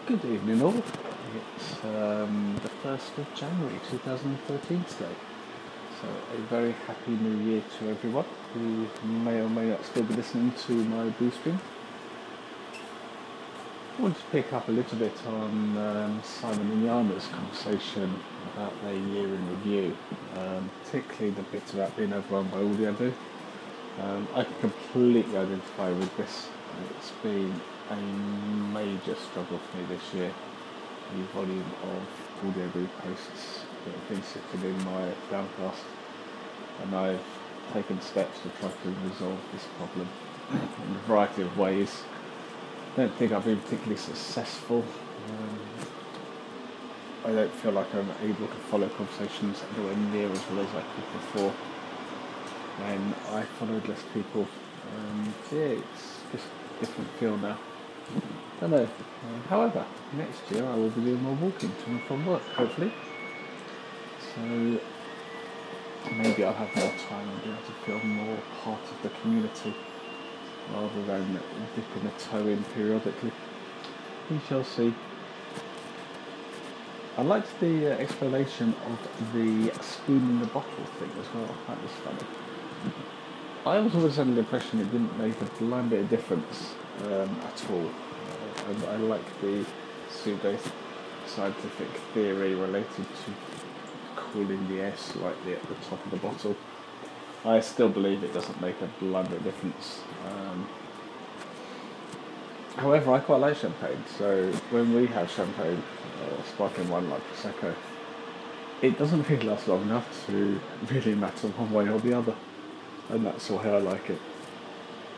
Good evening all. It's the 1st of January 2013 today. So a very happy new year to everyone who may or may not still be listening to my blue stream. I wanted to pick up a little bit on Simon and Yana's conversation about their year in review, particularly the bit about being overrun by audiobook. I can completely identify with this. It's been a major struggle for me this year. The volume of audiobook posts that have been sitting in my Downcast, and I've taken steps to try to resolve this problem in a variety of ways. I don't think I've been particularly successful. I don't feel like I'm able to follow conversations anywhere near as well as I could before when I followed less people. Yeah, it's just a different feel now. Don't know. However, next year I will be doing more walking to and from work, hopefully. So maybe I'll have more time and be able to feel more part of the community rather than dipping a toe in periodically. We shall see. I liked the explanation of the spoon in the bottle thing as well. That was funny. I was always under the impression it didn't make a blind bit of difference at all. I like the pseudo-scientific theory related to cooling the air slightly at the top of the bottle. I still believe it doesn't make a blind bit of difference. However, I quite like champagne, so when we have champagne, sparkling wine like Prosecco, it doesn't really last long enough to really matter one way or the other, and that's why I like it.